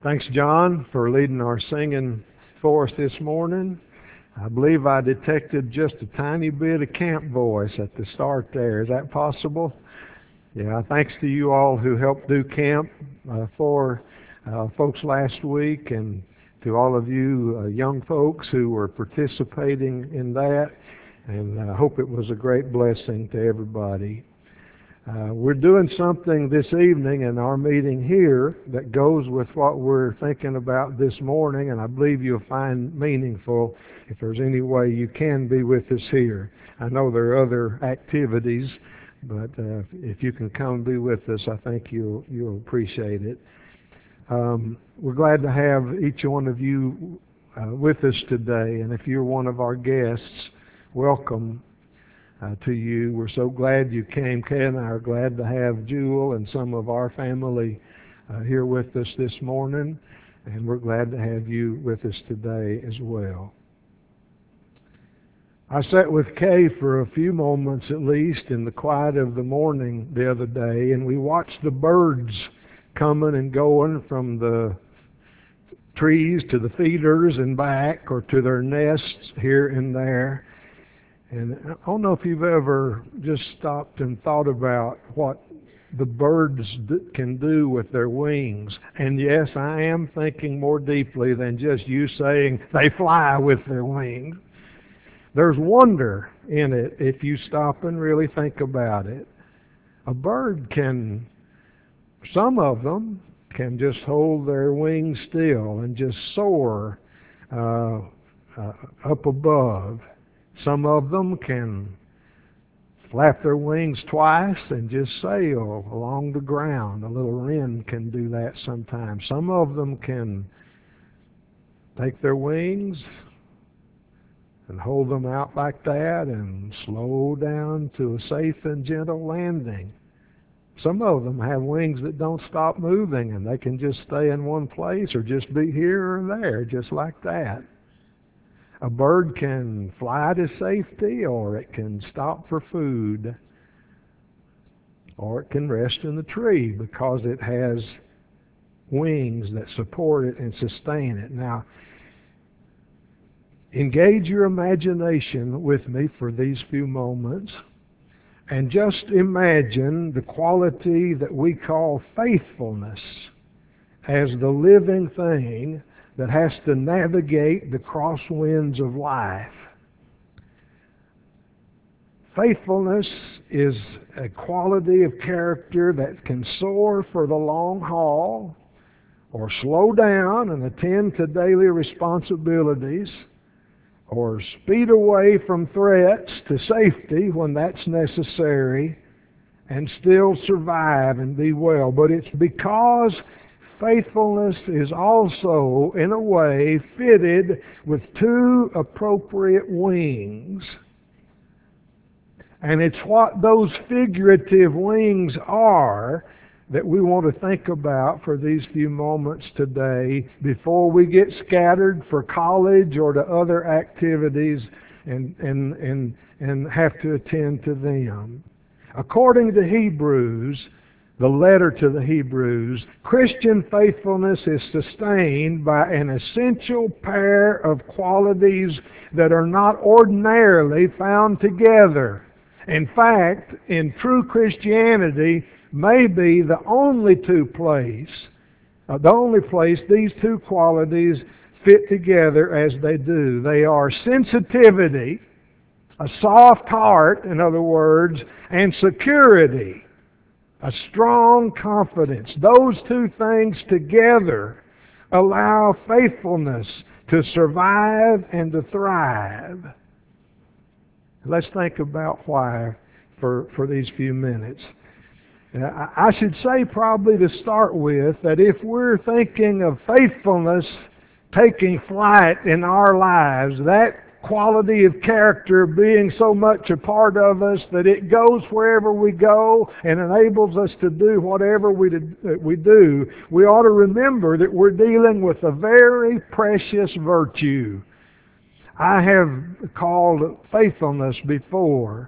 Thanks, John, for leading our singing for us this morning. I believe I detected just a tiny bit of camp voice at the start there. Is that possible? Yeah, thanks to you all who helped do camp for folks last week, and to all of you young folks who were participating in that. And I hope it was a great blessing to everybody. We're doing something this evening in our meeting here that goes with what we're thinking about this morning, and I believe you'll find meaningful if there's any way you can be with us here. I know there are other activities, but if you can come be with us, I think you'll appreciate it. We're glad to have each one of you with us today, and if you're one of our guests, welcome. To you. We're so glad you came. Kay and I are glad to have Jewel and some of our family here with us this morning, and we're glad to have you with us today as well. I sat with Kay for a few moments at least in the quiet of the morning the other day, and we watched the birds coming and going from the trees to the feeders and back, or to their nests here and there. And I don't know if you've ever just stopped and thought about what the birds can do with their wings. And yes, I am thinking more deeply than just you saying they fly with their wings. There's wonder in it if you stop and really think about it. A bird can, some of them can just hold their wings still and just soar up above. Some of them can flap their wings twice and just sail along the ground. A little wren can do that sometimes. Some of them can take their wings and hold them out like that and slow down to a safe and gentle landing. Some of them have wings that don't stop moving, and they can just stay in one place or just be here or there, just like that. A bird can fly to safety, or it can stop for food, or it can rest in the tree because it has wings that support it and sustain it. Now, engage your imagination with me for these few moments, and just imagine the quality that we call faithfulness as the living thing that has to navigate the crosswinds of life. Faithfulness is a quality of character that can soar for the long haul, or slow down and attend to daily responsibilities, or speed away from threats to safety when that's necessary, and still survive and be well. But it's because faithfulness is also, in a way, fitted with two appropriate wings. And it's what those figurative wings are that we want to think about for these few moments today before we get scattered for college or to other activities and have to attend to them. According to Hebrews, the letter to the Hebrews, Christian faithfulness is sustained by an essential pair of qualities that are not ordinarily found together. In fact, in true Christianity, may be the only place these two qualities fit together as they do. They are sensitivity, a soft heart, in other words, and security, a strong confidence. Those two things together allow faithfulness to survive and to thrive. Let's think about why for these few minutes. I should say probably to start with that if we're thinking of faithfulness taking flight in our lives, that quality of character being so much a part of us that it goes wherever we go and enables us to do whatever we do, we ought to remember that we're dealing with a very precious virtue. I have called faithfulness before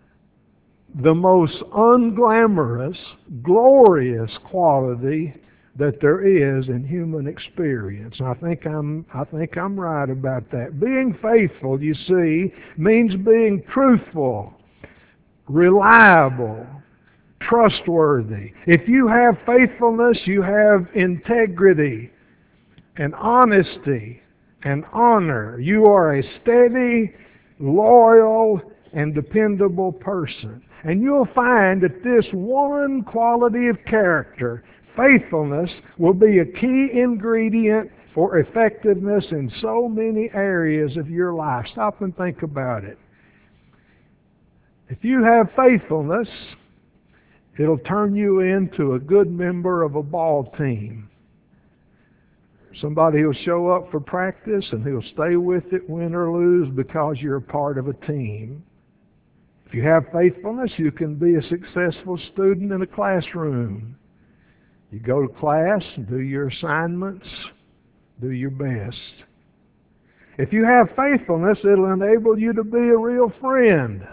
the most unglamorous, glorious quality that there is in human experience. And I think I'm right about that. Being faithful, you see, means being truthful, reliable, trustworthy. If you have faithfulness, you have integrity and honesty and honor. You are a steady, loyal, and dependable person. And you'll find that this one quality of character, faithfulness, will be a key ingredient for effectiveness in so many areas of your life. Stop and think about it. If you have faithfulness, it'll turn you into a good member of a ball team. Somebody who'll show up for practice and who'll stay with it, win or lose, because you're a part of a team. If you have faithfulness, you can be a successful student in a classroom. You go to class and do your assignments, do your best. If you have faithfulness, it'll enable you to be a real friend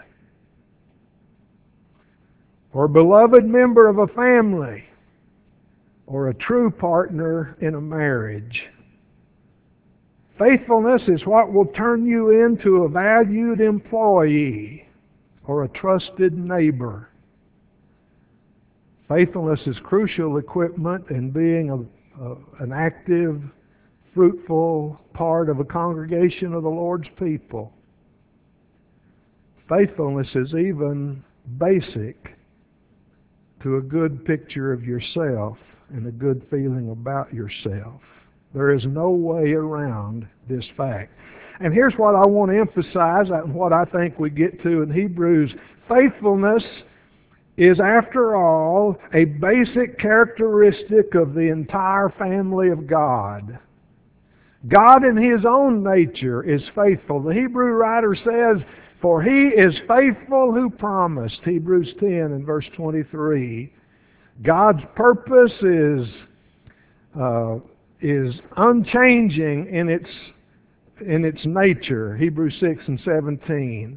or a beloved member of a family or a true partner in a marriage. Faithfulness is what will turn you into a valued employee or a trusted neighbor. Faithfulness is crucial equipment in being an active, fruitful part of a congregation of the Lord's people. Faithfulness is even basic to a good picture of yourself and a good feeling about yourself. There is no way around this fact. And here's what I want to emphasize, and what I think we get to in Hebrews. Faithfulness is, after all, a basic characteristic of the entire family of God. God in His own nature is faithful. The Hebrew writer says, "For He is faithful who promised," Hebrews 10 and verse 23. God's purpose is unchanging in its nature, Hebrews 6 and 17.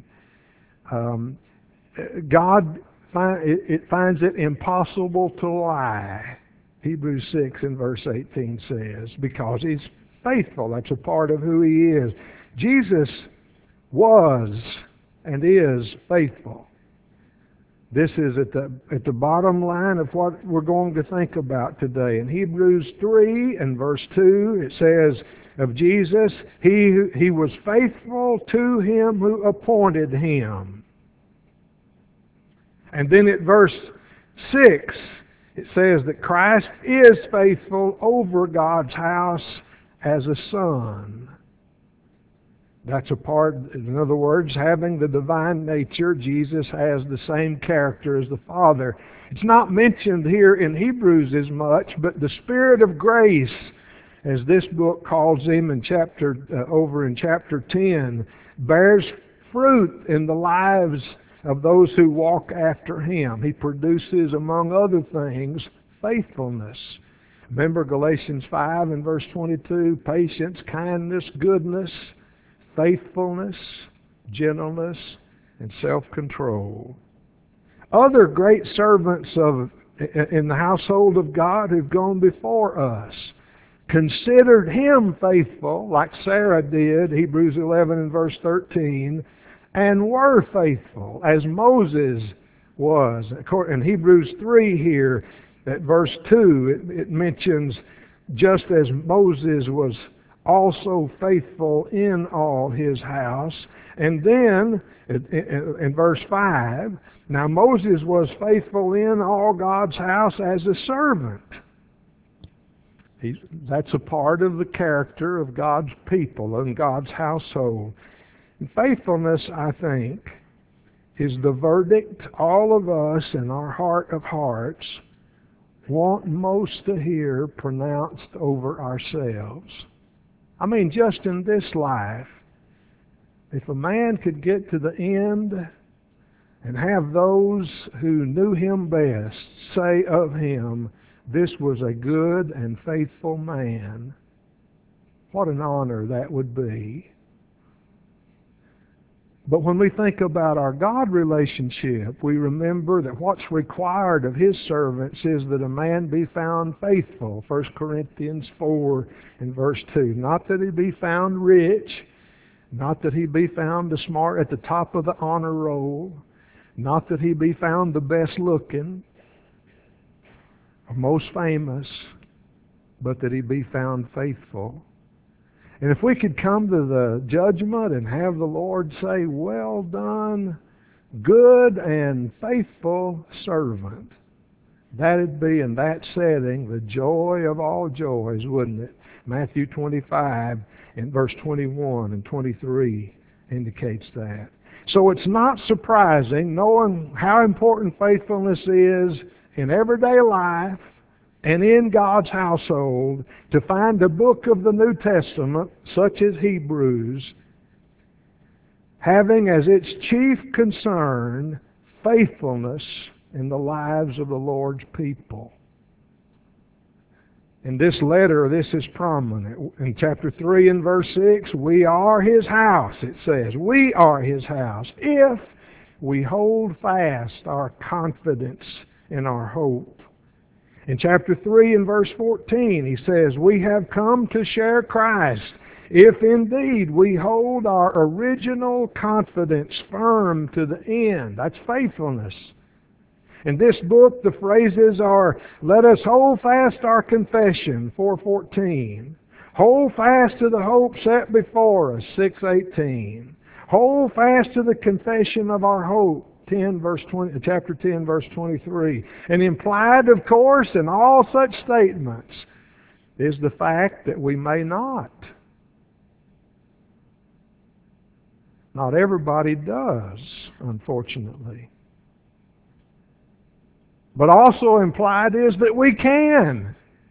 God finds it impossible to lie, Hebrews 6 and verse 18 says, because He's faithful. That's a part of who He is. Jesus was and is faithful. This is at the bottom line of what we're going to think about today. In Hebrews 3 and verse 2, it says of Jesus, He was faithful to Him who appointed Him. And then at verse 6, it says that Christ is faithful over God's house as a son. That's a part, in other words, having the divine nature, Jesus has the same character as the Father. It's not mentioned here in Hebrews as much, but the Spirit of grace, as this book calls Him in over in chapter 10, bears fruit in the lives of those who walk after Him. He produces, among other things, faithfulness. Remember Galatians 5 and verse 22, patience, kindness, goodness, faithfulness, gentleness, and self-control. Other great servants in the household of God who've gone before us considered Him faithful, like Sarah did, Hebrews 11 and verse 13, and were faithful, as Moses was. In Hebrews 3 here, at verse 2, it mentions, just as Moses was also faithful in all his house. And then, in verse 5, now Moses was faithful in all God's house as a servant. That's a part of the character of God's people and God's household. And faithfulness, I think, is the verdict all of us in our heart of hearts want most to hear pronounced over ourselves. I mean, just in this life, if a man could get to the end and have those who knew him best say of him, this was a good and faithful man, what an honor that would be. But when we think about our God relationship, we remember that what's required of His servants is that a man be found faithful. 1 Corinthians 4 and verse 2. Not that he be found rich, not that he be found the smart at the top of the honor roll, not that he be found the best looking, or most famous, but that he be found faithful. And if we could come to the judgment and have the Lord say, "Well done, good and faithful servant," that'd be, in that setting, the joy of all joys, wouldn't it? Matthew 25 and verse 21 and 23 indicates that. So it's not surprising, knowing how important faithfulness is in everyday life and in God's household, to find a book of the New Testament, such as Hebrews, having as its chief concern faithfulness in the lives of the Lord's people. In this letter, this is prominent. In chapter 3 and verse 6, we are His house, it says. We are His house if we hold fast our confidence in our hope. In chapter 3 and verse 14, he says, we have come to share Christ, if indeed we hold our original confidence firm to the end. That's faithfulness. In this book, the phrases are, let us hold fast our confession, 4:14. Hold fast to the hope set before us, 6:18. Hold fast to the confession of our hope, chapter 10, verse 23. And implied, of course, in all such statements is the fact that we may not. Not everybody does, unfortunately. But also implied is that we can.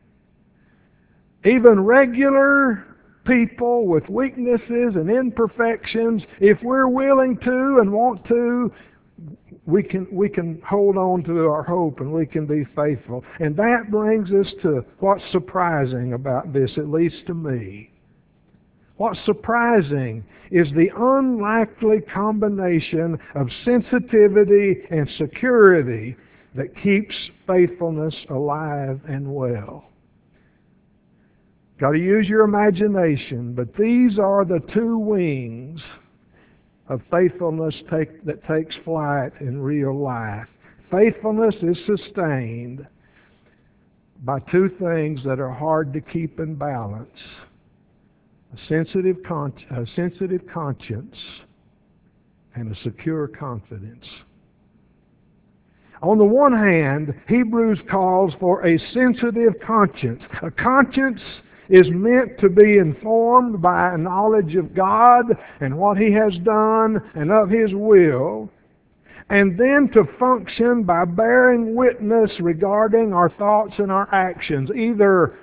Even regular people with weaknesses and imperfections, if we're willing to and want to, we can hold on to our hope and we can be faithful. And that brings us to what's surprising about this, at least to me. What's surprising is the unlikely combination of sensitivity and security that keeps faithfulness alive and well. Got to use your imagination, but these are the two wings of faithfulness that takes flight in real life. Faithfulness is sustained by two things that are hard to keep in balance: a sensitive conscience and a secure confidence. On the one hand, Hebrews calls for a sensitive conscience. A conscience is meant to be informed by a knowledge of God and what He has done and of His will, and then to function by bearing witness regarding our thoughts and our actions, either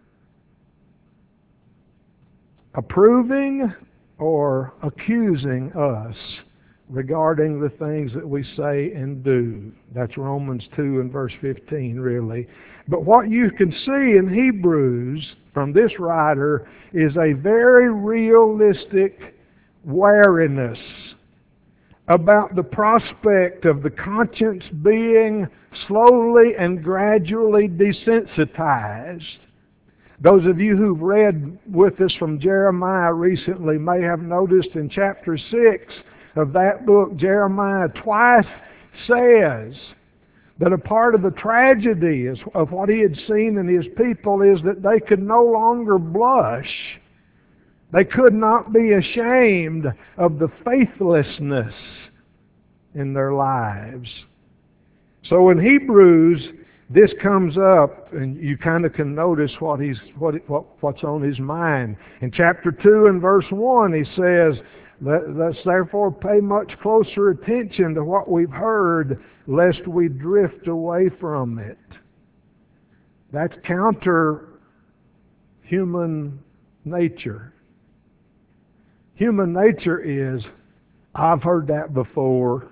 approving or accusing us regarding the things that we say and do. That's Romans 2 and verse 15, really. But what you can see in Hebrews from this writer is a very realistic wariness about the prospect of the conscience being slowly and gradually desensitized. Those of you who've read with us from Jeremiah recently may have noticed in chapter 6 of that book, Jeremiah twice says that a part of the tragedy of what he had seen in his people is that they could no longer blush. They could not be ashamed of the faithlessness in their lives. So in Hebrews, this comes up, and you kind of can notice what's on his mind. In chapter 2 and verse 1, he says, let's therefore pay much closer attention to what we've heard, lest we drift away from it. That's counter human nature. Human nature is, I've heard that before.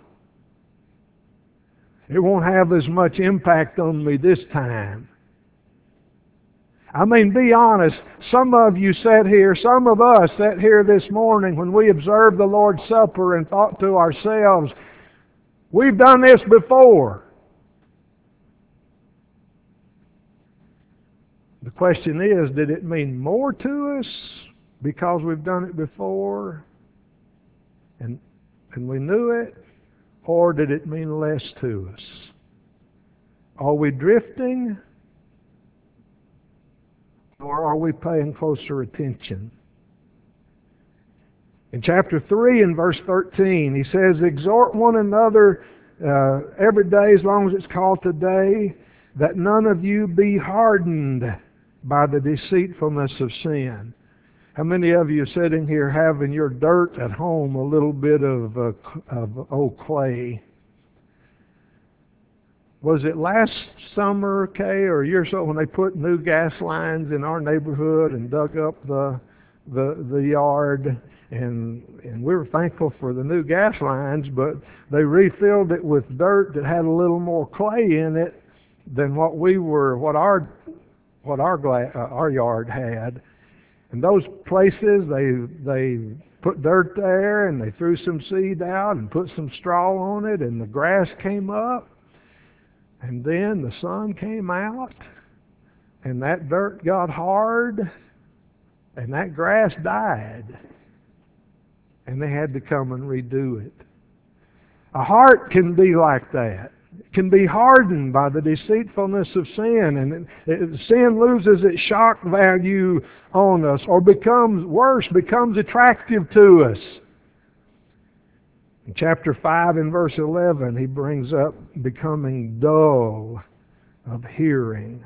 It won't have as much impact on me this time. I mean, be honest. Some of you sat here, some of us sat here this morning when we observed the Lord's Supper and thought to ourselves, we've done this before. The question is, did it mean more to us because we've done it before and we knew it? Or did it mean less to us? Are we drifting? Or are we paying closer attention? In chapter 3 and verse 13, he says, exhort one another every day as long as it's called today, that none of you be hardened by the deceitfulness of sin. How many of you sitting here have in your dirt at home a little bit of old clay? Was it last summer, Kay, or a year or so when they put new gas lines in our neighborhood and dug up the yard? And we were thankful for the new gas lines, but they refilled it with dirt that had a little more clay in it than what our yard had. And those places, they put dirt there and they threw some seed out and put some straw on it, and the grass came up. And then the sun came out, and that dirt got hard, and that grass died. And they had to come and redo it. A heart can be like that. It can be hardened by the deceitfulness of sin, and sin loses its shock value on us, or becomes attractive to us. In chapter 5 and verse 11, he brings up becoming dull of hearing,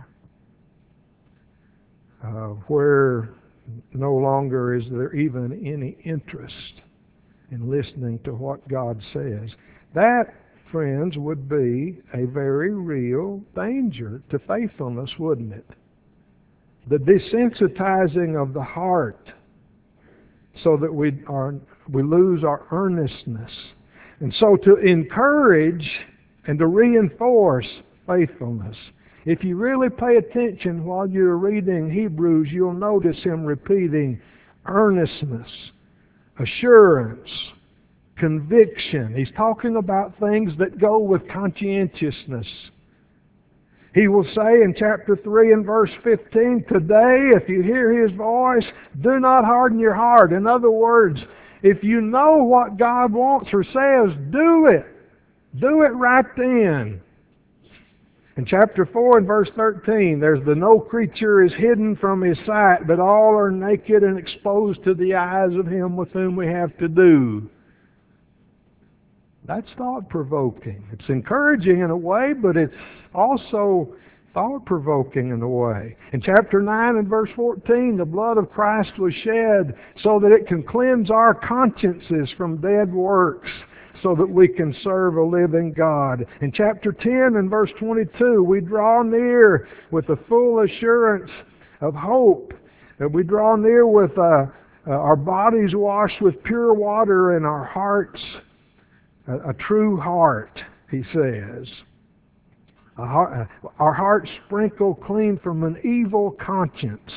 where no longer is there even any interest in listening to what God says. That, friends, would be a very real danger to faithfulness, wouldn't it? The desensitizing of the heart so that we lose our earnestness. And so to encourage and to reinforce faithfulness. If you really pay attention while you're reading Hebrews, you'll notice him repeating earnestness, assurance, conviction. He's talking about things that go with conscientiousness. He will say in chapter 3 and verse 15, today, if you hear His voice, do not harden your heart. In other words, if you know what God wants or says, do it. Do it right then. In chapter 4 and verse 13, there's the no creature is hidden from His sight, but all are naked and exposed to the eyes of Him with whom we have to do. That's thought-provoking. It's encouraging in a way, but it's also thought-provoking in a way. In chapter 9 and verse 14, the blood of Christ was shed so that it can cleanse our consciences from dead works, so that we can serve a living God. In chapter 10 and verse 22, we draw near with a full assurance of hope. We draw near with our bodies washed with pure water and our hearts a true heart, he says. Our hearts sprinkled clean from an evil conscience.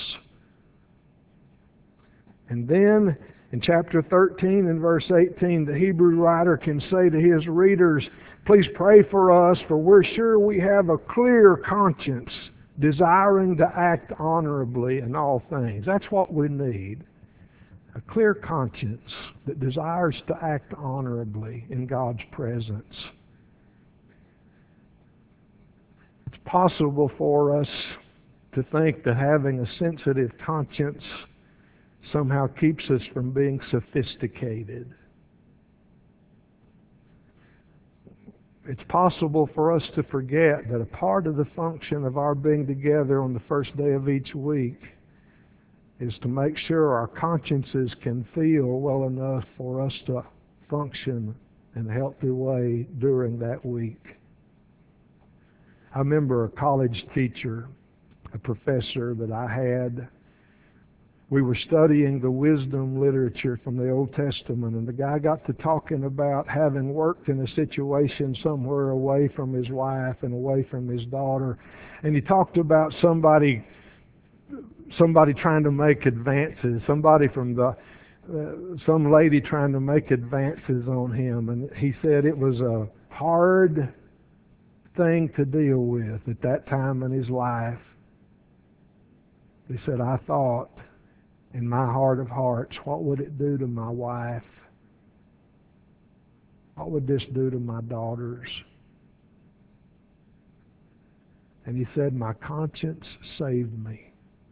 And then in chapter 13 and verse 18, the Hebrew writer can say to his readers, please pray for us, for we're sure we have a clear conscience, desiring to act honorably in all things. That's what we need. A clear conscience that desires to act honorably in God's presence. It's possible for us to think that having a sensitive conscience somehow keeps us from being sophisticated. It's possible for us to forget that a part of the function of our being together on the first day of each week is to make sure our consciences can feel well enough for us to function in a healthy way during that week. I remember a college teacher, a professor that I had. We were studying the wisdom literature from the Old Testament, and the guy got to talking about having worked in a situation somewhere away from his wife and away from his daughter. And he talked about somebody somebody trying to make advances, somebody from some lady trying to make advances on him, and he said it was a hard thing to deal with at that time in his life. He said, I thought in my heart of hearts, what would it do to my wife? What would this do to my daughters? And he said, my conscience saved me.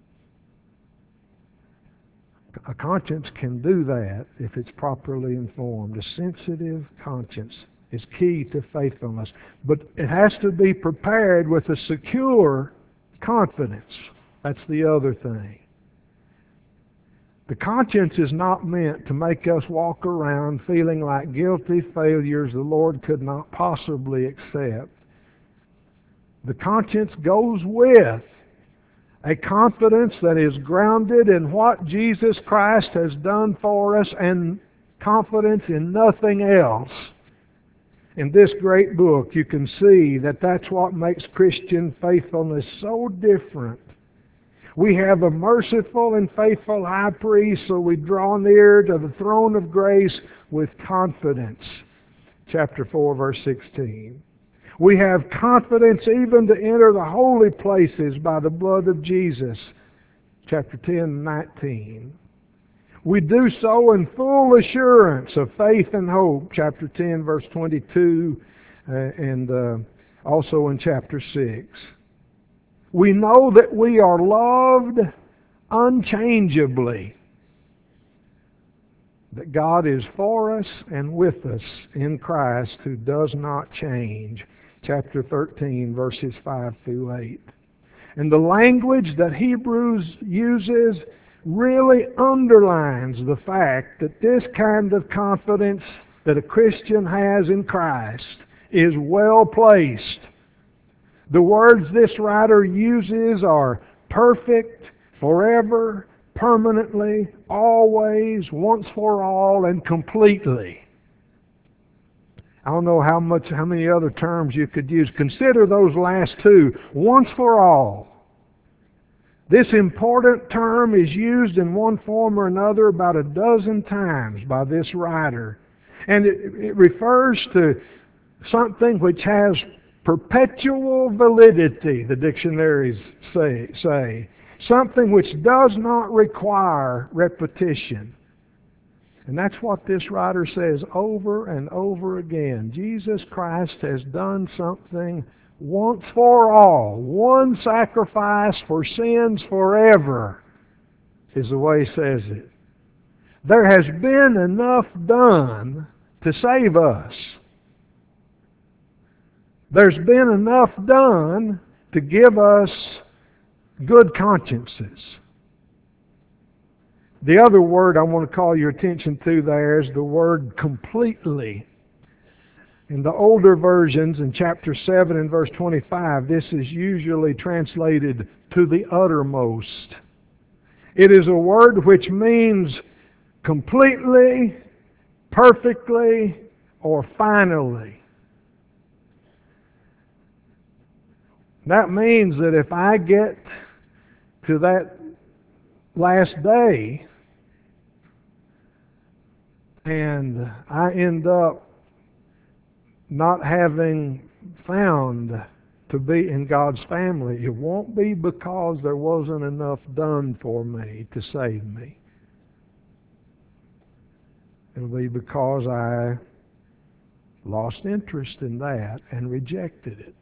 A conscience can do that if it's properly informed. A sensitive conscience is key to faithfulness. But it has to be prepared with a secure confidence. That's the other thing. The conscience is not meant to make us walk around feeling like guilty failures the Lord could not possibly accept. The conscience goes with a confidence that is grounded in what Jesus Christ has done for us and confidence in nothing else. In this great book, you can see that that's what makes Christian faithfulness so different. We have a merciful and faithful high priest, so we draw near to the throne of grace with confidence. Chapter 4, verse 16. We have confidence even to enter the holy places by the blood of Jesus. Chapter 10, 19. We do so in full assurance of faith and hope. Chapter 10, verse 22, and also in chapter 6. We know that we are loved unchangeably. That God is for us and with us in Christ who does not change. Chapter 13, verses 5 through 8. And the language that Hebrews uses really underlines the fact that this kind of confidence that a Christian has in Christ is well placed. The words this writer uses are perfect, forever, permanently, always, once for all, and completely. I don't know how many other terms you could use. Consider those last two. Once for all. This important term is used in one form or another about a dozen times by this writer. And it refers to something which has perpetual validity, the dictionaries say. Something which does not require repetition. And that's what this writer says over and over again. Jesus Christ has done something once for all. One sacrifice for sins forever is the way he says it. There has been enough done to save us. There's been enough done to give us good consciences. The other word I want to call your attention to there is the word completely. In the older versions, in chapter 7 and verse 25, this is usually translated to the uttermost. It is a word which means completely, perfectly, or finally. That means that if I get to that last day and I end up not having found to be in God's family, it won't be because there wasn't enough done for me to save me. It'll be because I lost interest in that and rejected it.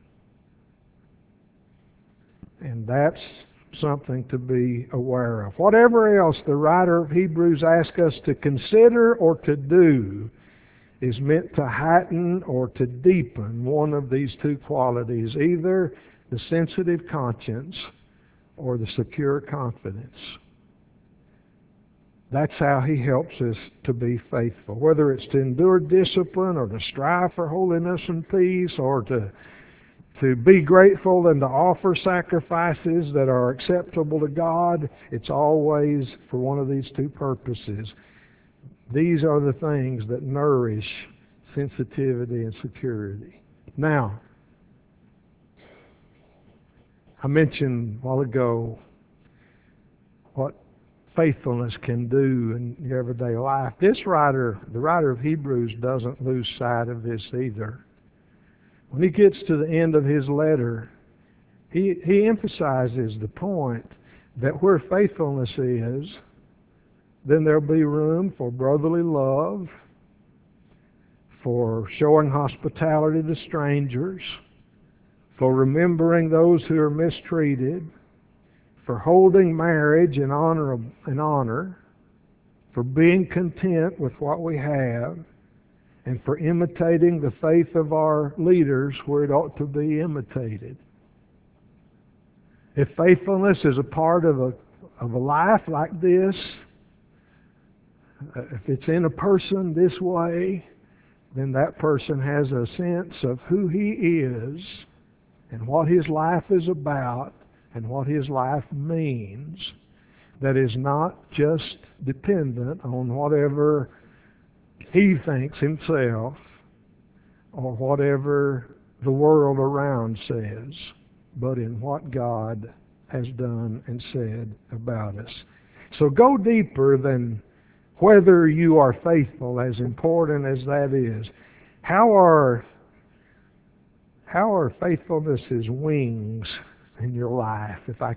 And that's something to be aware of. Whatever else the writer of Hebrews asks us to consider or to do is meant to heighten or to deepen one of these two qualities, either the sensitive conscience or the secure confidence. That's how he helps us to be faithful. Whether it's to endure discipline or to strive for holiness and peace or to be grateful and to offer sacrifices that are acceptable to God, it's always for one of these two purposes. These are the things that nourish sensitivity and security. Now, I mentioned a while ago faithfulness can do in your everyday life. This writer, the writer of Hebrews, doesn't lose sight of this either. When he gets to the end of his letter, he emphasizes the point that where faithfulness is, then there'll be room for brotherly love, for showing hospitality to strangers, for remembering those who are mistreated, for holding marriage in honor, for being content with what we have, and for imitating the faith of our leaders where it ought to be imitated. If faithfulness is a part of a life like this, if it's in a person this way, then that person has a sense of who he is and what his life is about and what his life means, that is not just dependent on whatever he thinks himself or whatever the world around says, but in what God has done and said about us. So go deeper than whether you are faithful, as important as that is. How are faithfulness's wings in your life? If I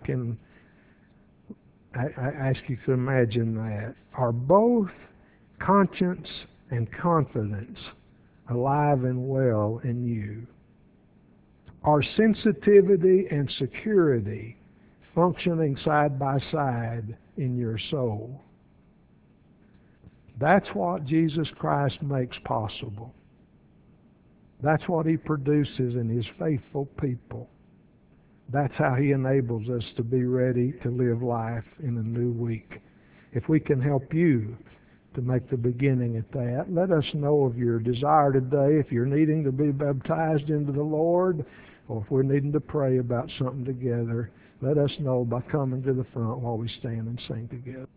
ask you to imagine that. Are both conscience and confidence alive and well in you? Are sensitivity and security functioning side by side in your soul? That's what Jesus Christ makes possible. That's what He produces in His faithful people. That's how He enables us to be ready to live life in a new week. If we can help you to make the beginning at that, let us know of your desire today. If you're needing to be baptized into the Lord, or if we're needing to pray about something together, let us know by coming to the front while we stand and sing together.